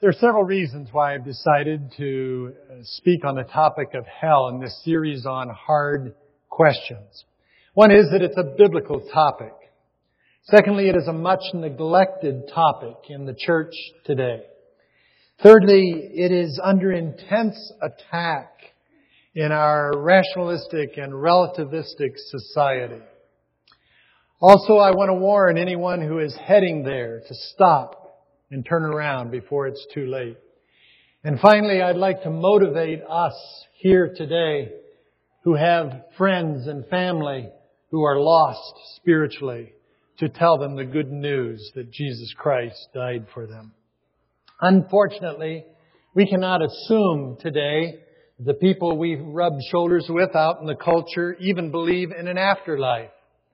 There are several reasons why I've decided to speak on the topic of hell in this series on hard questions. One is that it's a biblical topic. Secondly, it is a much neglected topic in the church today. Thirdly, it is under intense attack in our rationalistic and relativistic society. Also, I want to warn anyone who is heading there to stop and turn around before it's too late. And finally, I'd like to motivate us here today who have friends and family who are lost spiritually to tell them the good news that Jesus Christ died for them. Unfortunately, we cannot assume today the people we rub shoulders with out in the culture even believe in an afterlife.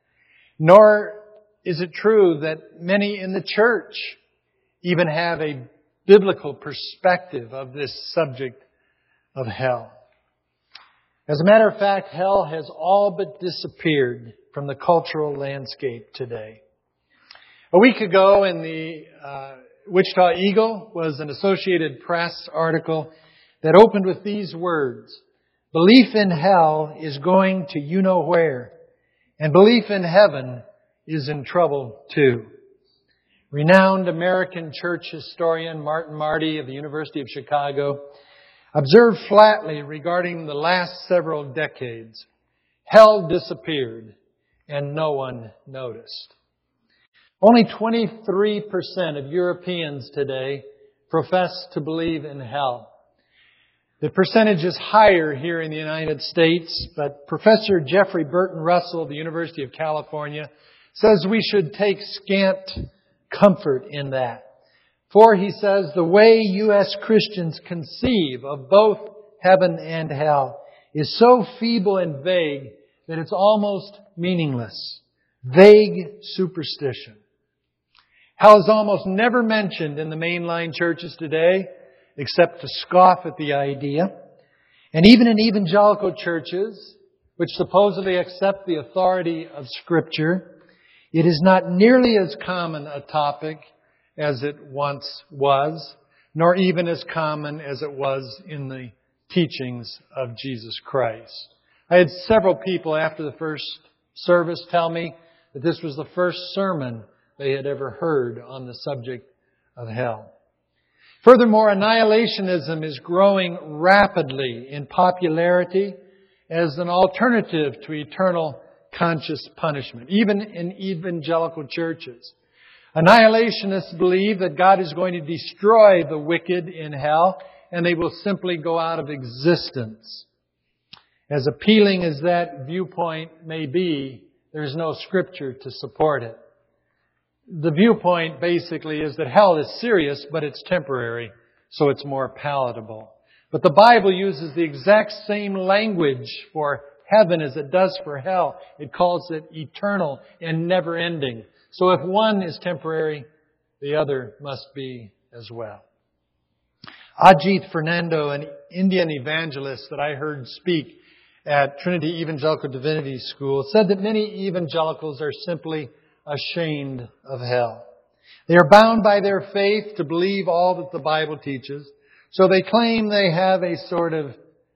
Nor is it true that many in the church even have a biblical perspective of this subject of hell. As a matter of fact, hell has all but disappeared from the cultural landscape today. A week ago in the Wichita Eagle was an Associated Press article that opened with these words: "Belief in hell is going to you-know-where, and belief in heaven is in trouble too." Renowned American church historian Martin Marty of the University of Chicago observed flatly regarding the last several decades, hell disappeared and no one noticed. Only 23% of Europeans today profess to believe in hell. The percentage is higher here in the United States, but Professor Jeffrey Burton Russell of the University of California says we should take scant comfort in that. For, he says, the way U.S. Christians conceive of both heaven and hell is so feeble and vague that it's almost meaningless. Vague superstition. Hell is almost never mentioned in the mainline churches today, except to scoff at the idea. And even in evangelical churches, which supposedly accept the authority of Scripture, it is not nearly as common a topic as it once was, nor even as common as it was in the teachings of Jesus Christ. I had several people after the first service tell me that this was the first sermon they had ever heard on the subject of hell. Furthermore, annihilationism is growing rapidly in popularity as an alternative to eternal conscious punishment, even in evangelical churches. Annihilationists believe that God is going to destroy the wicked in hell and they will simply go out of existence. As appealing as that viewpoint may be, there is no scripture to support it. The viewpoint basically is that hell is serious, but it's temporary, so it's more palatable. But the Bible uses the exact same language for heaven as it does for hell. It calls it eternal and never-ending. So if one is temporary, the other must be as well. Ajit Fernando, an Indian evangelist that I heard speak at Trinity Evangelical Divinity School, said that many evangelicals are simply ashamed of hell. They are bound by their faith to believe all that the Bible teaches, so they claim they have a sort of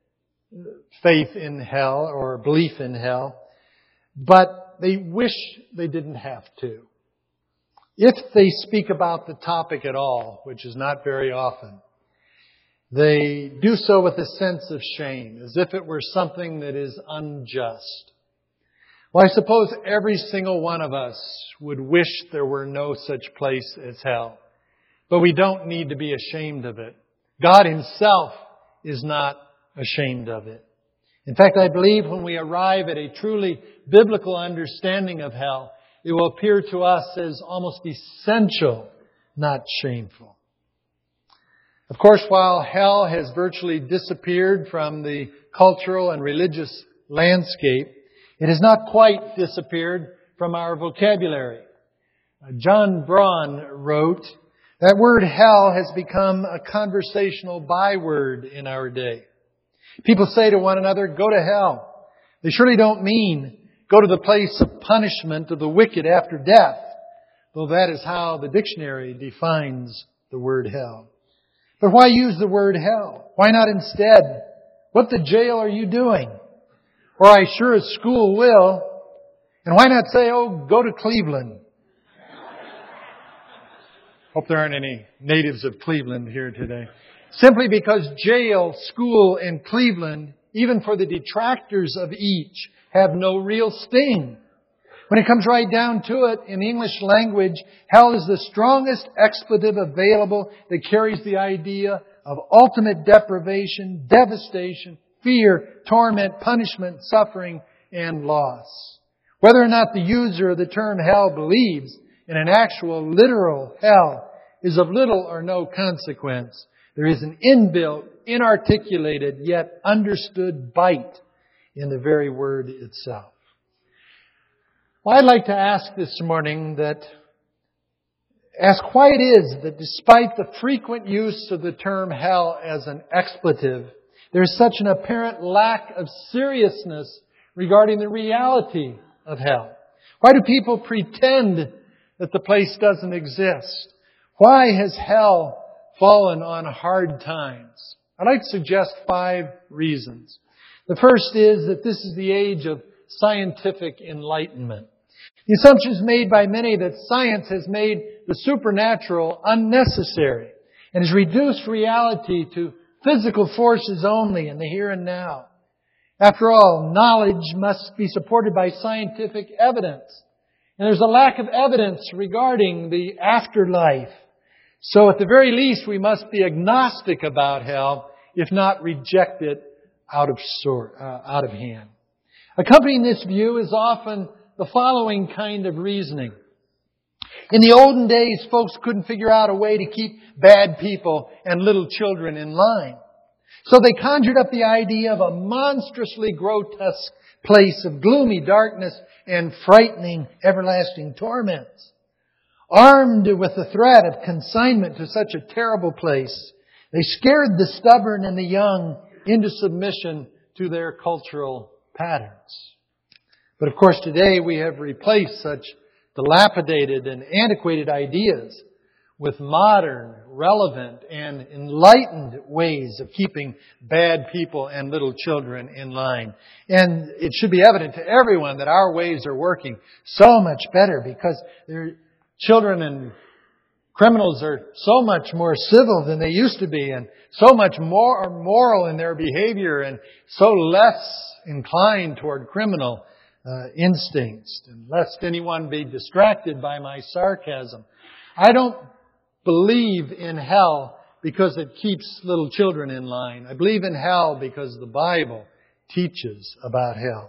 faith in hell or belief in hell, but they wish they didn't have to. If they speak about the topic at all, which is not very often, they do so with a sense of shame, as if it were something that is unjust. Well, I suppose every single one of us would wish there were no such place as hell, but we don't need to be ashamed of it. God Himself is not ashamed of it. In fact, I believe when we arrive at a truly biblical understanding of hell, it will appear to us as almost essential, not shameful. Of course, while hell has virtually disappeared from the cultural and religious landscape, it has not quite disappeared from our vocabulary. John Braun wrote, that word hell has become a conversational byword in our day. People say to one another, go to hell. They surely don't mean go to the place of punishment of the wicked after death, though that is how the dictionary defines the word hell. But why use the word hell? Why not instead, what the jail are you doing? Or I sure as school will. And why not say, oh, go to Cleveland? Hope there aren't any natives of Cleveland here today. Simply because jail, school, and Cleveland, even for the detractors of each, have no real sting. When it comes right down to it, in the English language, hell is the strongest expletive available that carries the idea of ultimate deprivation, devastation, fear, torment, punishment, suffering, and loss. Whether or not the user of the term hell believes in an actual literal hell is of little or no consequence. There is an inbuilt, inarticulated, yet understood bite in the very word itself. Well, I'd like to ask this morning why it is that despite the frequent use of the term hell as an expletive, there's such an apparent lack of seriousness regarding the reality of hell. Why do people pretend that the place doesn't exist? Why has hell fallen on hard times? I'd like to suggest 5 reasons. The first is that this is the age of scientific enlightenment. The assumption is made by many that science has made the supernatural unnecessary and has reduced reality to physical forces only in the here and now. After all, knowledge must be supported by scientific evidence. And there's a lack of evidence regarding the afterlife. So at the very least, we must be agnostic about hell, if not reject it out of hand. Accompanying this view is often the following kind of reasoning. In the olden days, folks couldn't figure out a way to keep bad people and little children in line. So they conjured up the idea of a monstrously grotesque place of gloomy darkness and frightening everlasting torments. Armed with the threat of consignment to such a terrible place, they scared the stubborn and the young into submission to their cultural patterns. But of course today we have replaced such dilapidated and antiquated ideas with modern, relevant, and enlightened ways of keeping bad people and little children in line. And it should be evident to everyone that our ways are working so much better because their children and criminals are so much more civil than they used to be and so much more moral in their behavior and so less inclined toward criminal instincts. And lest anyone be distracted by my sarcasm, I don't believe in hell because it keeps little children in line. I believe in hell because the Bible teaches about hell.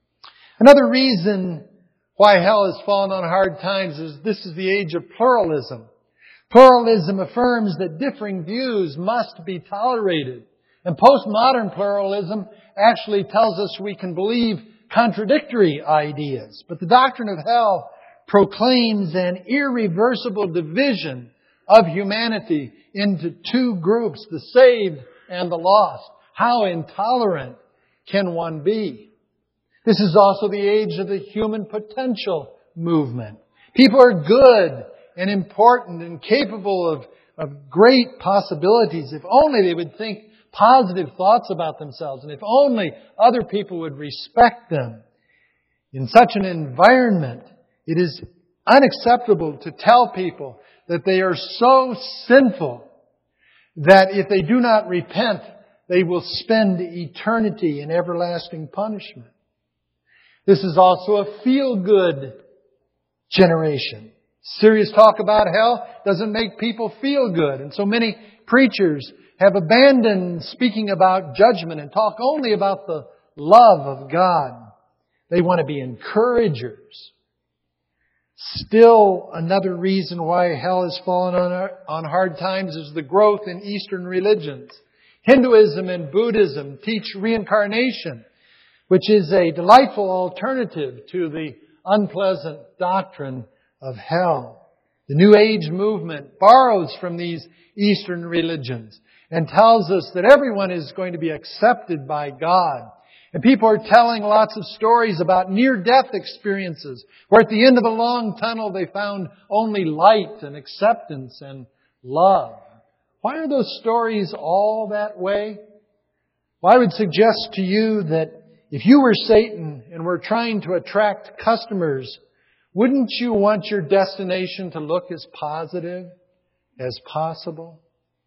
Another reason why hell has fallen on hard times is this is the age of pluralism. Pluralism affirms that differing views must be tolerated. And postmodern pluralism actually tells us we can believe contradictory ideas. But the doctrine of hell proclaims an irreversible division of humanity into 2 groups, the saved and the lost. How intolerant can one be? This is also the age of the human potential movement. People are good and important and capable of great possibilities if only they would think positive thoughts about themselves and if only other people would respect them. In such an environment, it is unacceptable to tell people that they are so sinful that if they do not repent, they will spend eternity in everlasting punishment. This is also a feel-good generation. Serious talk about hell doesn't make people feel good. And so many preachers have abandoned speaking about judgment and talk only about the love of God. They want to be encouragers. Still, another reason why hell has fallen on hard times is the growth in Eastern religions. Hinduism and Buddhism teach reincarnation, which is a delightful alternative to the unpleasant doctrine of hell. The New Age movement borrows from these Eastern religions and tells us that everyone is going to be accepted by God. And people are telling lots of stories about near-death experiences where at the end of a long tunnel they found only light and acceptance and love. Why are those stories all that way? Well, I would suggest to you that if you were Satan and were trying to attract customers, wouldn't you want your destination to look as positive as possible?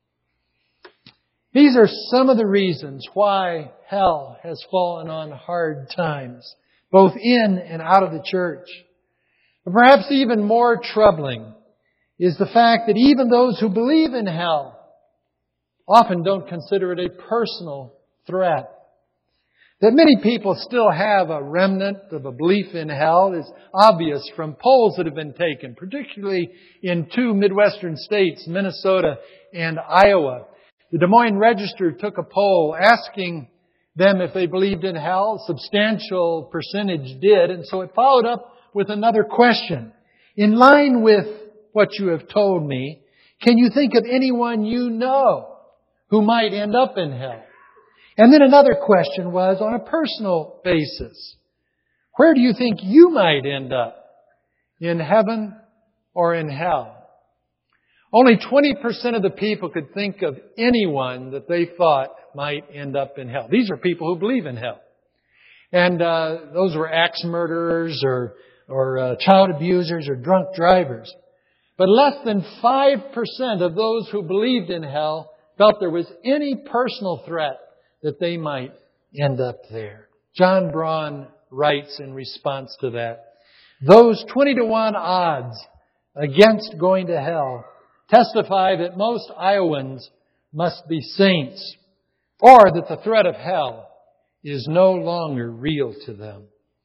These are some of the reasons why hell has fallen on hard times, both in and out of the church. But perhaps even more troubling is the fact that even those who believe in hell often don't consider it a personal threat. That many people still have a remnant of a belief in hell is obvious from polls that have been taken, particularly in two Midwestern states, Minnesota and Iowa. The Des Moines Register took a poll asking them if they believed in hell. A substantial percentage did, and so it followed up with another question. In line with what you have told me, can you think of anyone you know who might end up in hell? And then another question was, on a personal basis, where do you think you might end up? In heaven or in hell? Only 20% of the people could think of anyone that they thought might end up in hell. These are people who believe in hell. And those were axe murderers or child abusers or drunk drivers. But less than 5% of those who believed in hell felt there was any personal threat that they might end up there. John Braun writes in response to that, those 20-to-1 odds against going to hell testify that most Iowans must be saints, or that the threat of hell is no longer real to them.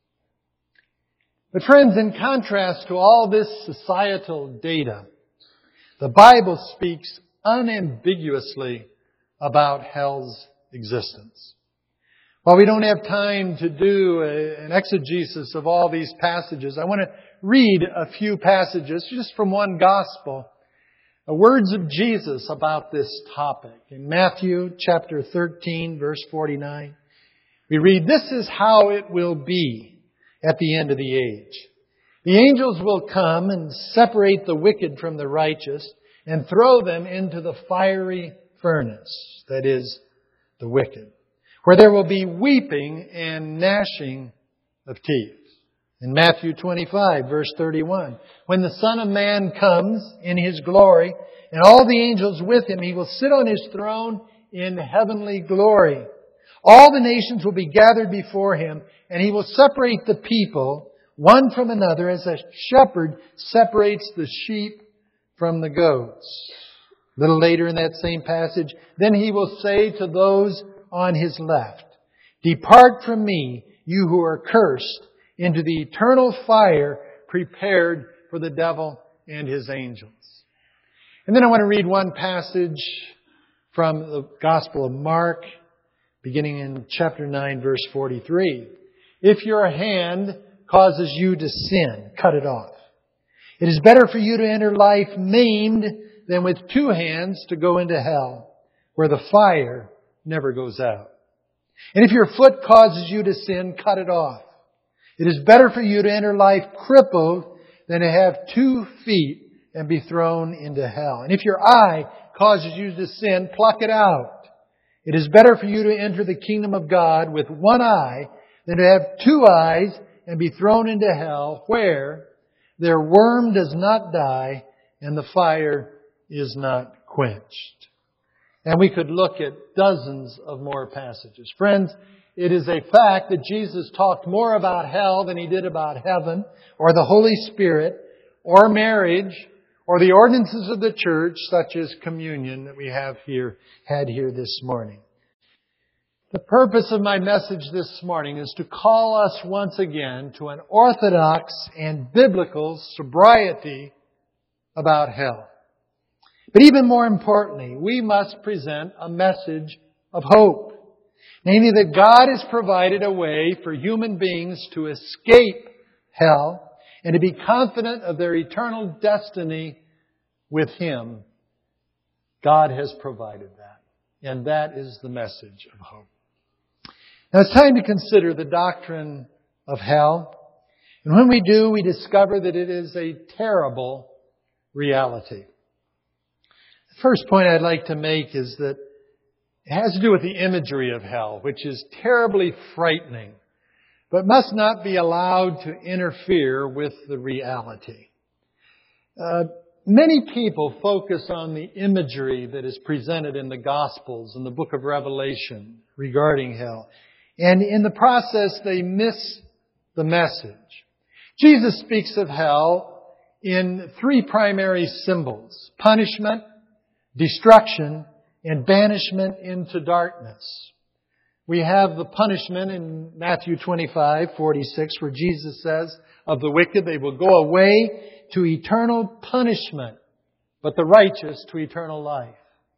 But friends, in contrast to all this societal data, the Bible speaks unambiguously about hell's existence. While we don't have time to do an exegesis of all these passages, I want to read a few passages just from one gospel. Words of Jesus about this topic. In Matthew chapter 13, verse 49, we read, this is how it will be at the end of the age. The angels will come and separate the wicked from the righteous and throw them into the fiery furnace, that is, the wicked, where there will be weeping and gnashing of teeth. In Matthew 25, verse 31, when the Son of Man comes in His glory and all the angels with Him, He will sit on His throne in heavenly glory. All the nations will be gathered before Him, and He will separate the people one from another as a shepherd separates the sheep from the goats. A little later in that same passage, then He will say to those on His left, depart from me, you who are cursed, into the eternal fire prepared for the devil and his angels. And then I want to read one passage from the Gospel of Mark, beginning in chapter 9, verse 43. If your hand causes you to sin, cut it off. It is better for you to enter life maimed than with two hands to go into hell, where the fire never goes out. And if your foot causes you to sin, cut it off. It is better for you to enter life crippled than to have 2 feet and be thrown into hell. And if your eye causes you to sin, pluck it out. It is better for you to enter the kingdom of God with 1 eye than to have 2 eyes and be thrown into hell, where their worm does not die and the fire is not quenched. And we could look at dozens of more passages. Friends, it is a fact that Jesus talked more about hell than He did about heaven, or the Holy Spirit, or marriage, or the ordinances of the church, such as communion that we had here this morning. The purpose of my message this morning is to call us once again to an orthodox and biblical sobriety about hell. But even more importantly, we must present a message of hope. Namely, that God has provided a way for human beings to escape hell and to be confident of their eternal destiny with Him. God has provided that. And that is the message of hope. Now it's time to consider the doctrine of hell. And when we do, we discover that it is a terrible reality. First point I'd like to make is that it has to do with the imagery of hell, which is terribly frightening, but must not be allowed to interfere with the reality. Many people focus on the imagery that is presented in the Gospels and the book of Revelation regarding hell. And in the process, they miss the message. Jesus speaks of hell in three primary symbols: punishment, destruction, and banishment into darkness. We have the punishment in Matthew 25:46, where Jesus says of the wicked, they will go away to eternal punishment, but the righteous to eternal life.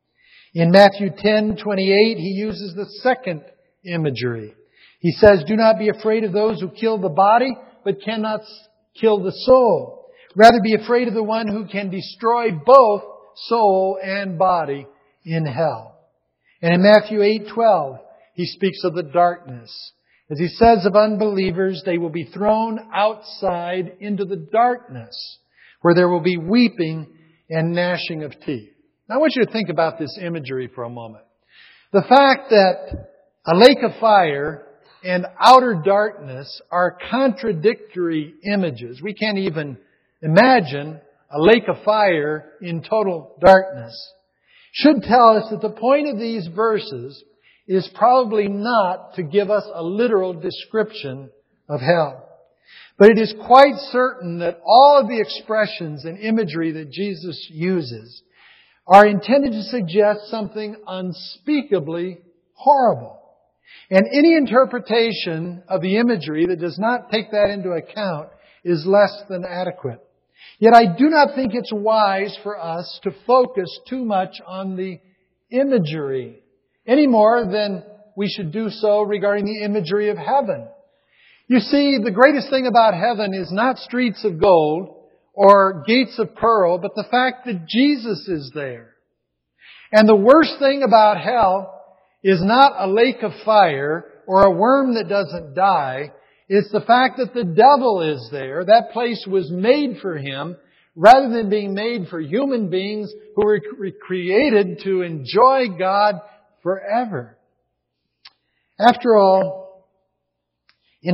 In Matthew 10:28, He uses the second imagery. He says, do not be afraid of those who kill the body, but cannot kill the soul. Rather be afraid of the one who can destroy both soul and body in hell. And in Matthew 8:12, He speaks of the darkness. As He says of unbelievers, they will be thrown outside into the darkness, where there will be weeping and gnashing of teeth. Now I want you to think about this imagery for a moment. The fact that a lake of fire and outer darkness are contradictory images. We can't even imagine a lake of fire in total darkness. Should tell us that the point of these verses is probably not to give us a literal description of hell. But it is quite certain that all of the expressions and imagery that Jesus uses are intended to suggest something unspeakably horrible. And any interpretation of the imagery that does not take that into account is less than adequate. Yet I do not think it's wise for us to focus too much on the imagery, any more than we should do so regarding the imagery of heaven. You see, the greatest thing about heaven is not streets of gold or gates of pearl, but the fact that Jesus is there. And the worst thing about hell is not a lake of fire or a worm that doesn't die. It's the fact that the devil is there. That place was made for him rather than being made for human beings who were created to enjoy God forever. After all, I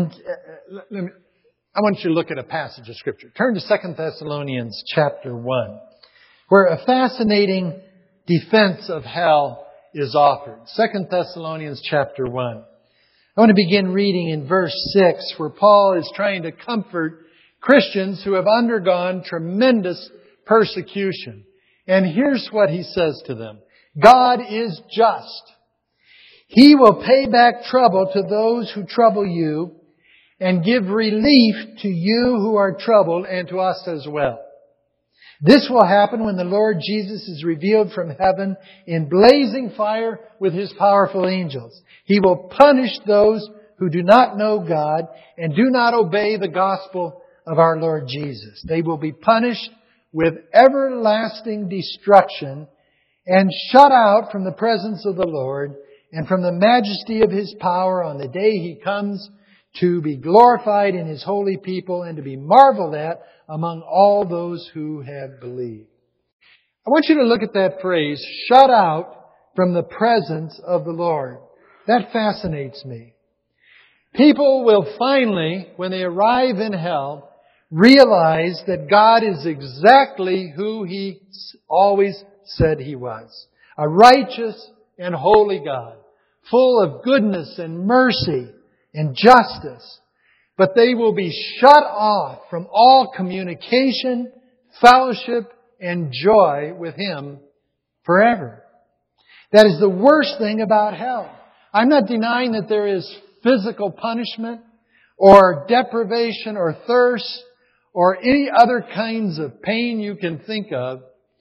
want you to look at a passage of Scripture. Turn to 2 Thessalonians chapter 1, where a fascinating defense of hell is offered. 2 Thessalonians chapter 1. I want to begin reading in verse 6, where Paul is trying to comfort Christians who have undergone tremendous persecution. And here's what he says to them. God is just. He will pay back trouble to those who trouble you and give relief to you who are troubled and to us as well. This will happen when the Lord Jesus is revealed from heaven in blazing fire with His powerful angels. He will punish those who do not know God and do not obey the gospel of our Lord Jesus. They will be punished with everlasting destruction and shut out from the presence of the Lord and from the majesty of His power on the day He comes to be glorified in His holy people and to be marveled at among all those who have believed. I want you to look at that phrase, shut out from the presence of the Lord. That fascinates me. People will finally, when they arrive in hell, realize that God is exactly who He always said He was. A righteous and holy God, full of goodness and mercy and justice. But they will be shut off from all communication, fellowship, and joy with Him forever. That is the worst thing about hell. I'm not denying that there is physical punishment or deprivation or thirst or any other kinds of pain you can think of.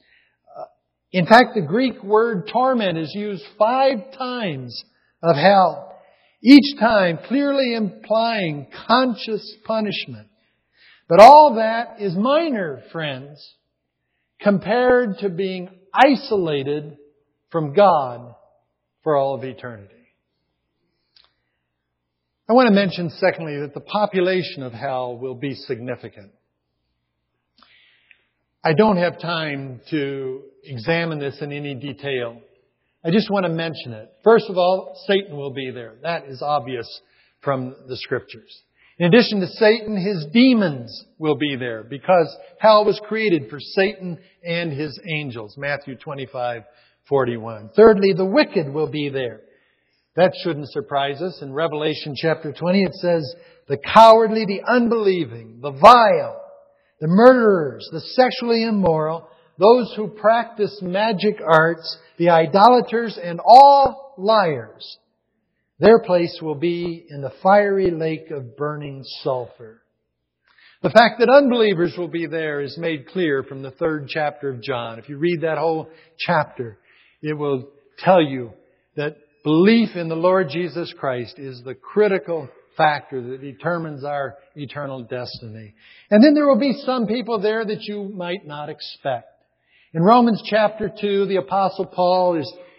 In fact, the Greek word torment is used 5 times of hell. Each time clearly implying conscious punishment. But all that is minor, friends, compared to being isolated from God for all of eternity. I want to mention, secondly, that the population of hell will be significant. I don't have time to examine this in any detail. I just want to mention it. First of all, Satan will be there. That is obvious from the Scriptures. In addition to Satan, his demons will be there because hell was created for Satan and his angels. Matthew 25:41. Thirdly, the wicked will be there. That shouldn't surprise us. In Revelation chapter 20, it says, the cowardly, the unbelieving, the vile, the murderers, the sexually immoral, those who practice magic arts, the idolaters, and all liars. Their place will be in the fiery lake of burning sulfur. The fact that unbelievers will be there is made clear from the 3rd chapter of John. If you read that whole chapter, it will tell you that belief in the Lord Jesus Christ is the critical factor that determines our eternal destiny. And then there will be some people there that you might not expect. In Romans chapter 2, the Apostle Paul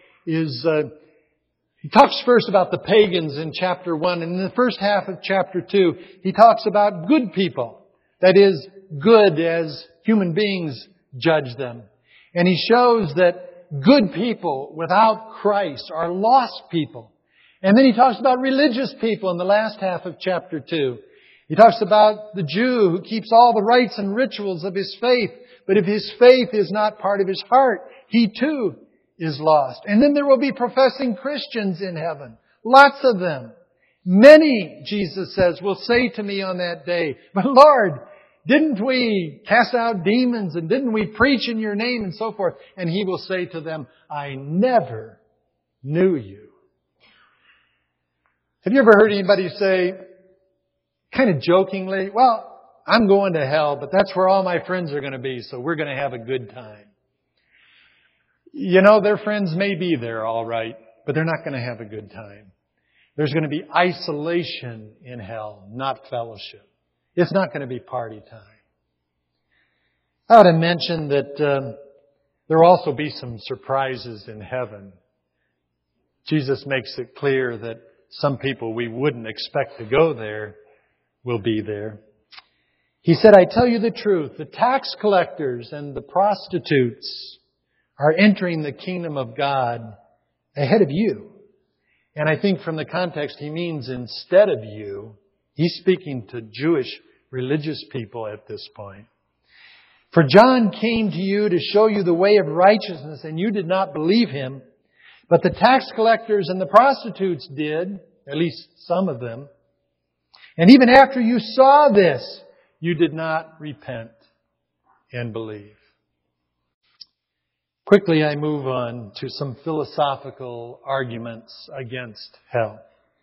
he talks first about the pagans in chapter 1. And in the first half of chapter 2, he talks about good people. That is, good as human beings judge them. And he shows that good people without Christ are lost people. And then he talks about religious people in the last half of chapter 2. He talks about the Jew who keeps all the rites and rituals of his faith. But if his faith is not part of his heart, he too is lost. And then there will be professing Christians in heaven. Lots of them. Many, Jesus says, will say to me on that day, but Lord, didn't we cast out demons and didn't we preach in your name and so forth? And he will say to them, I never knew you. Have you ever heard anybody say, kind of jokingly, well, I'm going to hell, but that's where all my friends are going to be, so we're going to have a good time. You know, their friends may be there, all right, but they're not going to have a good time. There's going to be isolation in hell, not fellowship. It's not going to be party time. I ought to mention that there will also be some surprises in heaven. Jesus makes it clear that some people we wouldn't expect to go there will be there. He said, I tell you the truth, the tax collectors and the prostitutes are entering the kingdom of God ahead of you. And I think from the context he means instead of you. He's speaking to Jewish religious people at this point. For John came to you to show you the way of righteousness, and you did not believe him. But the tax collectors and the prostitutes did, at least some of them. And even after you saw this, you did not repent and believe. Quickly, I move on to some philosophical arguments against hell.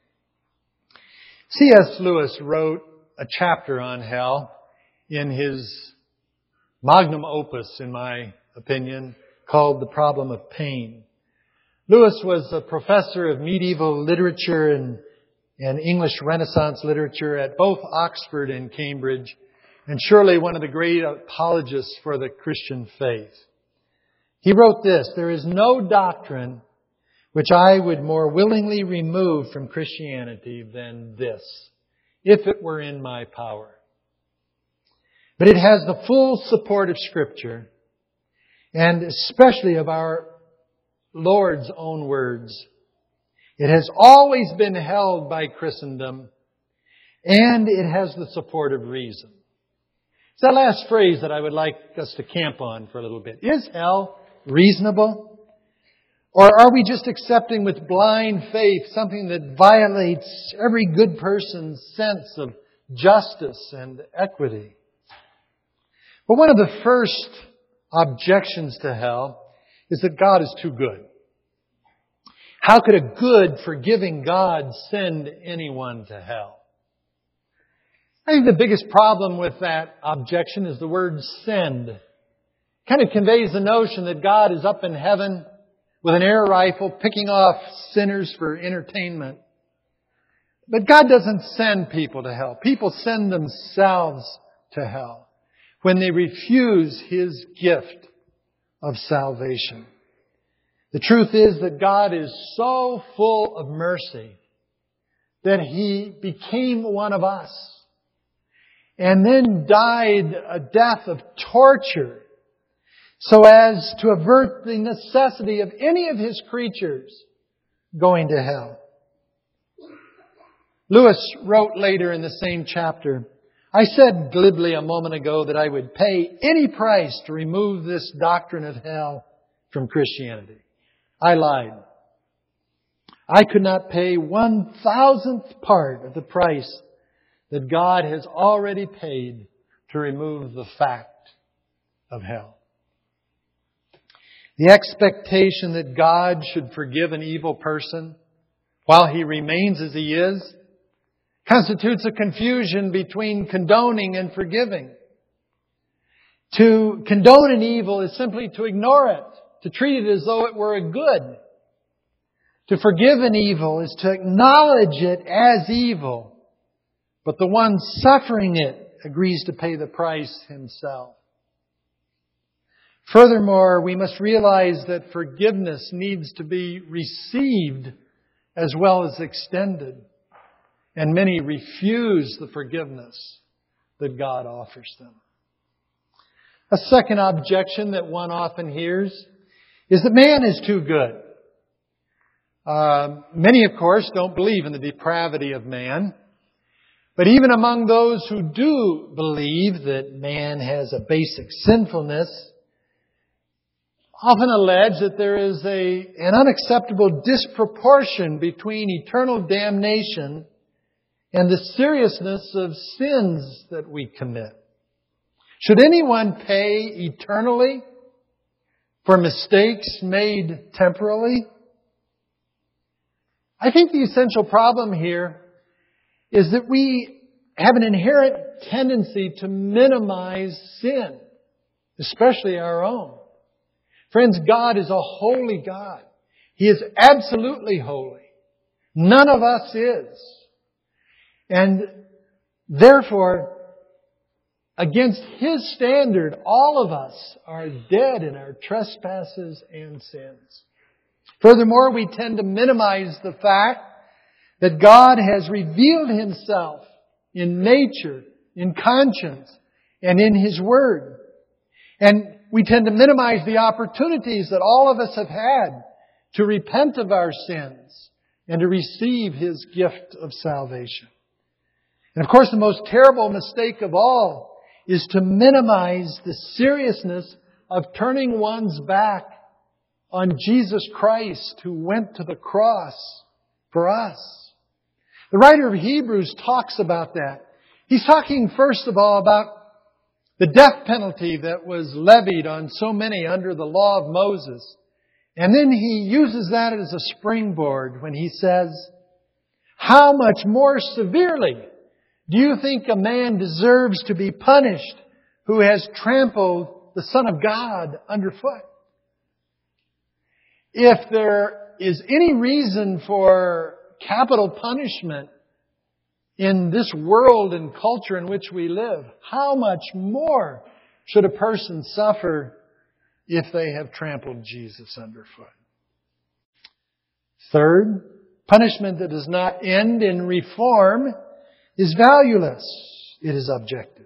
C.S. Lewis wrote a chapter on hell in his magnum opus, in my opinion, called The Problem of Pain. Lewis was a professor of medieval literature and English Renaissance literature at both Oxford and Cambridge, and surely one of the great apologists for the Christian faith. He wrote this, there is no doctrine which I would more willingly remove from Christianity than this, if it were in my power. But it has the full support of Scripture, and especially of our Lord's own words. It has always been held by Christendom, and it has the support of reason. It's that last phrase that I would like us to camp on for a little bit. Is hell reasonable? Or are we just accepting with blind faith something that violates every good person's sense of justice and equity? Well, one of the first objections to hell is that God is too good. How could a good, forgiving God send anyone to hell? I think the biggest problem with that objection is the word send. It kind of conveys the notion that God is up in heaven with an air rifle picking off sinners for entertainment. But God doesn't send people to hell. People send themselves to hell when they refuse His gift of salvation. The truth is that God is so full of mercy that He became one of us and then died a death of torture so as to avert the necessity of any of His creatures going to hell. Lewis wrote later in the same chapter, I said glibly a moment ago that I would pay any price to remove this doctrine of hell from Christianity. I lied. I could not pay 1,000th part of the price that God has already paid to remove the fact of hell. The expectation that God should forgive an evil person while he remains as he is constitutes a confusion between condoning and forgiving. To condone an evil is simply to ignore it, to treat it as though it were a good. To forgive an evil is to acknowledge it as evil, but the one suffering it agrees to pay the price himself. Furthermore, we must realize that forgiveness needs to be received as well as extended. And many refuse the forgiveness that God offers them. A second objection that one often hears is that man is too good. Many, of course, don't believe in the depravity of man. But even among those who do believe that man has a basic sinfulness, often allege that there is an unacceptable disproportion between eternal damnation and the seriousness of sins that we commit. Should anyone pay eternally for mistakes made temporally? I think the essential problem here is that we have an inherent tendency to minimize sin, especially our own. Friends, God is a holy God. He is absolutely holy. None of us is. And therefore, against His standard, all of us are dead in our trespasses and sins. Furthermore, we tend to minimize the fact that God has revealed Himself in nature, in conscience, and in His Word. And we tend to minimize the opportunities that all of us have had to repent of our sins and to receive His gift of salvation. And of course, the most terrible mistake of all is to minimize the seriousness of turning one's back on Jesus Christ who went to the cross for us. The writer of Hebrews talks about that. He's talking first of all about the death penalty that was levied on so many under the law of Moses. And then he uses that as a springboard when he says, how much more severely do you think a man deserves to be punished who has trampled the Son of God underfoot? If there is any reason for capital punishment in this world and culture in which we live, how much more should a person suffer if they have trampled Jesus underfoot? Third, punishment that does not end in reform is valueless. It is objective.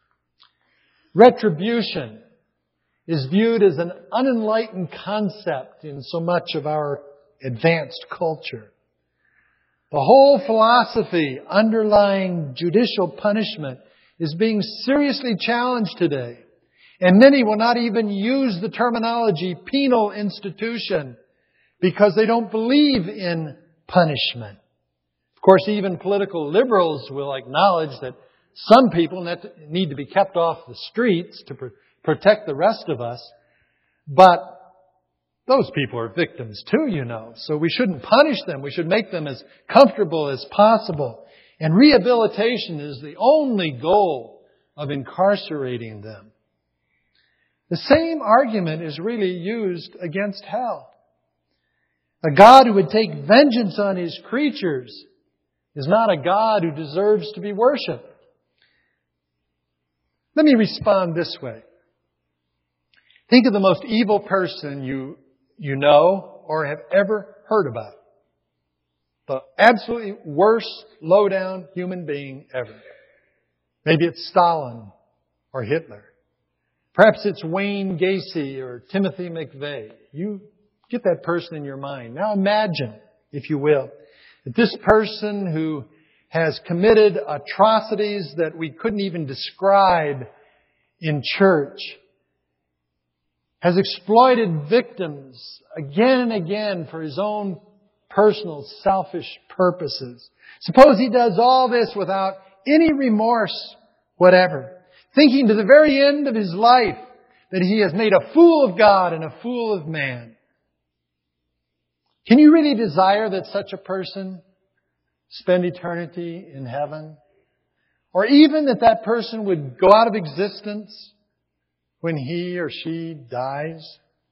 Retribution is viewed as an unenlightened concept in so much of our advanced culture. The whole philosophy underlying judicial punishment is being seriously challenged today. And many will not even use the terminology penal institution because they don't believe in punishment. Of course, even political liberals will acknowledge that some people need to be kept off the streets to protect the rest of us. But those people are victims too, you know. So we shouldn't punish them. We should make them as comfortable as possible. And rehabilitation is the only goal of incarcerating them. The same argument is really used against hell. A God who would take vengeance on His creatures is not a God who deserves to be worshipped. Let me respond this way. Think of the most evil person you know or have ever heard about. The absolutely worst low-down human being ever. Maybe it's Stalin or Hitler. Perhaps it's Wayne Gacy or Timothy McVeigh. You get that person in your mind. Now imagine, if you will, that this person who has committed atrocities that we couldn't even describe in church, has exploited victims again and again for his own personal selfish purposes. Suppose he does all this without any remorse whatever, thinking to the very end of his life that he has made a fool of God and a fool of man. Can you really desire that such a person spend eternity in heaven? Or even that that person would go out of existence when he or she dies?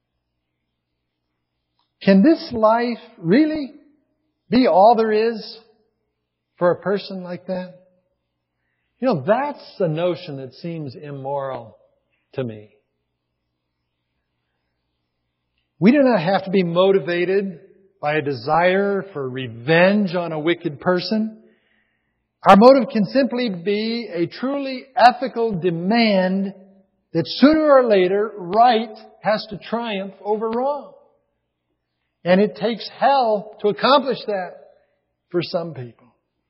Can this life really be all there is for a person like that? You know, that's a notion that seems immoral to me. We do not have to be motivated by a desire for revenge on a wicked person. Our motive can simply be a truly ethical demand that sooner or later right has to triumph over wrong. And it takes hell to accomplish that for some people.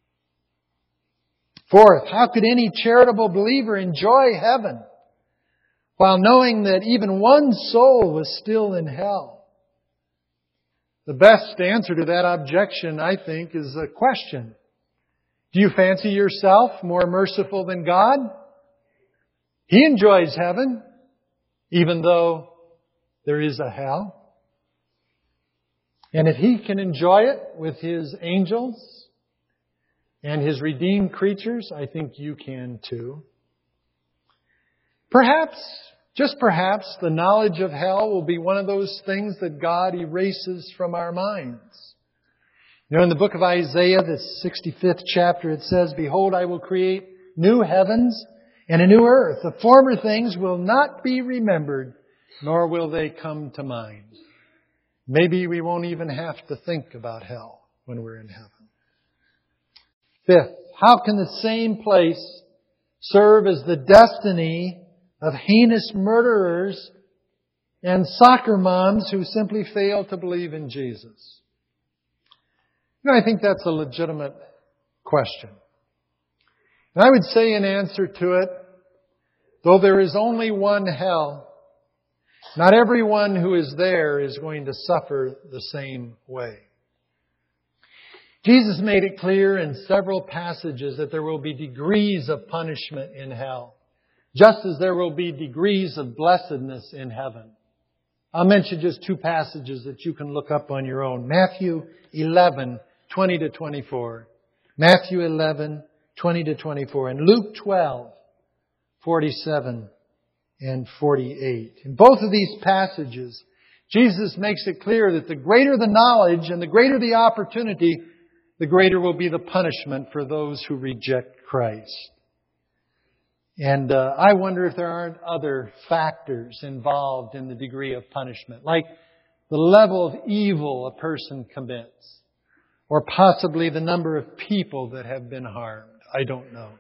Fourth, how could any charitable believer enjoy heaven while knowing that even one soul was still in hell? The best answer to that objection, I think, is a question. Do you fancy yourself more merciful than God? He enjoys heaven, even though there is a hell. And if He can enjoy it with His angels and His redeemed creatures, I think you can too. Perhaps, just perhaps, the knowledge of hell will be one of those things that God erases from our minds. You know, in the book of Isaiah, the 65th chapter, it says, "Behold, I will create new heavens and a new earth. The former things will not be remembered, nor will they come to mind." Maybe we won't even have to think about hell when we're in heaven. Fifth, how can the same place serve as the destiny of heinous murderers and soccer moms who simply fail to believe in Jesus? You know, I think that's a legitimate question. And I would say in answer to it, though there is only one hell, not everyone who is there is going to suffer the same way. Jesus made it clear in several passages that there will be degrees of punishment in hell, just as there will be degrees of blessedness in heaven. I'll mention just two passages that you can look up on your own. Matthew 11, 20 to 24. Matthew 11, 20 to 24. And Luke 12, 47 and 48. In both of these passages, Jesus makes it clear that the greater the knowledge and the greater the opportunity, the greater will be the punishment for those who reject Christ. And I wonder if there aren't other factors involved in the degree of punishment, like the level of evil a person commits, or possibly the number of people that have been harmed. I don't know.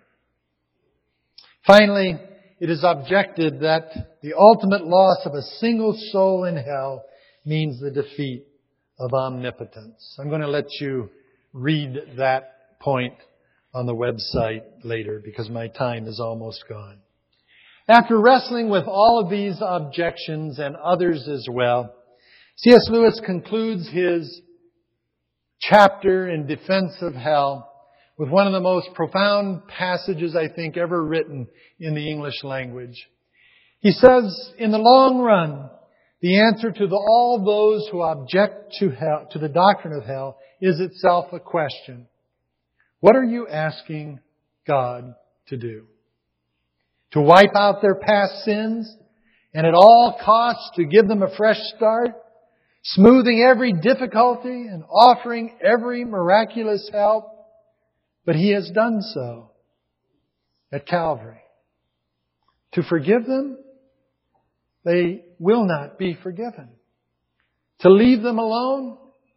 Finally, it is objected that the ultimate loss of a single soul in hell means the defeat of omnipotence. I'm going to let you read that point on the website later because my time is almost gone. After wrestling with all of these objections and others as well, C.S. Lewis concludes his chapter in defense of hell with one of the most profound passages I think ever written in the English language. He says, in the long run, the answer to all those who object to hell, to the doctrine of hell, is itself a question. What are you asking God to do? To wipe out their past sins and at all costs to give them a fresh start, smoothing every difficulty and offering every miraculous help? But He has done so at Calvary. To forgive them, they will not be forgiven. To leave them alone,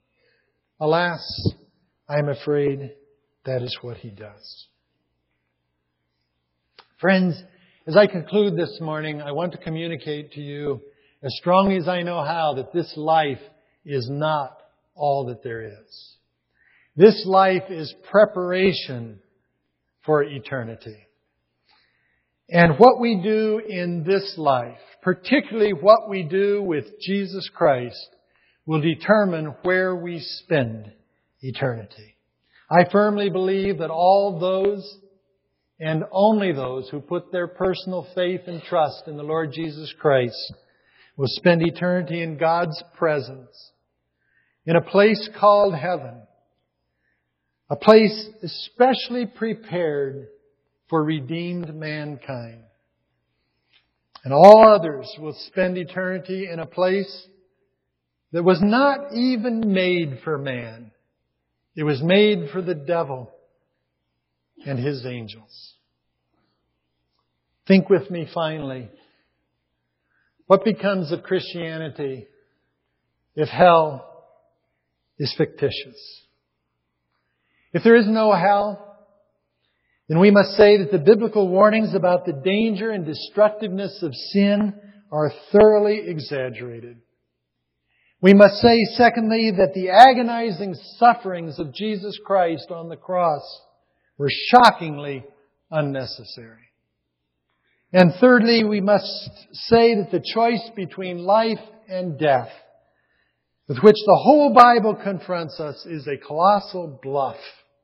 alas, I am afraid that is what He does. Friends, As I conclude this morning, I want to communicate to you as strongly as I know how that this life is not all that there is. This life is preparation for eternity. And what we do in this life, particularly what we do with Jesus Christ, will determine where we spend eternity. I firmly believe that all those and only those who put their personal faith and trust in the Lord Jesus Christ will spend eternity in God's presence, in a place called heaven, a place especially prepared for redeemed mankind. And all others will spend eternity in a place that was not even made for man. It was made for the devil and his angels. Think with me finally. What becomes of Christianity if hell is fictitious? If there is no hell, then we must say that the biblical warnings about the danger and destructiveness of sin are thoroughly exaggerated. We must say, secondly, that the agonizing sufferings of Jesus Christ on the cross were shockingly unnecessary. And thirdly, we must say that the choice between life and death, with which the whole Bible confronts us, is a colossal bluff.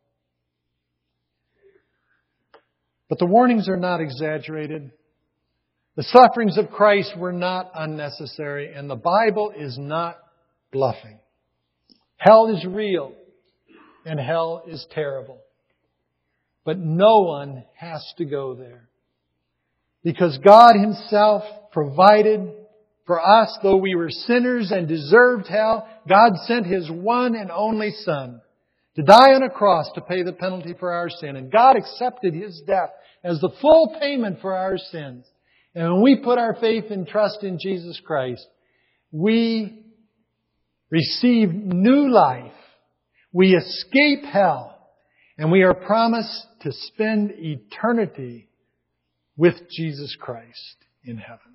But the warnings are not exaggerated. The sufferings of Christ were not unnecessary, and the Bible is not bluffing. Hell is real, and hell is terrible. But no one has to go there. Because God Himself provided for us, though we were sinners and deserved hell, God sent His one and only Son to die on a cross to pay the penalty for our sin. And God accepted His death as the full payment for our sins. And when we put our faith and trust in Jesus Christ, we receive new life. We escape hell. And we are promised to spend eternity with Jesus Christ in heaven.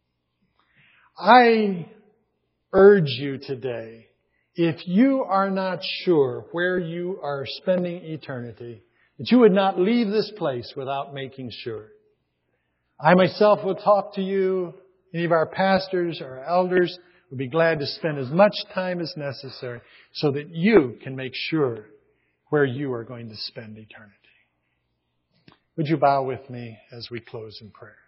I urge you today, if you are not sure where you are spending eternity, that you would not leave this place without making sure. I myself will talk to you. Any of our pastors or elders would be glad to spend as much time as necessary so that you can make sure where you are going to spend eternity. Would you bow with me as we close in prayer?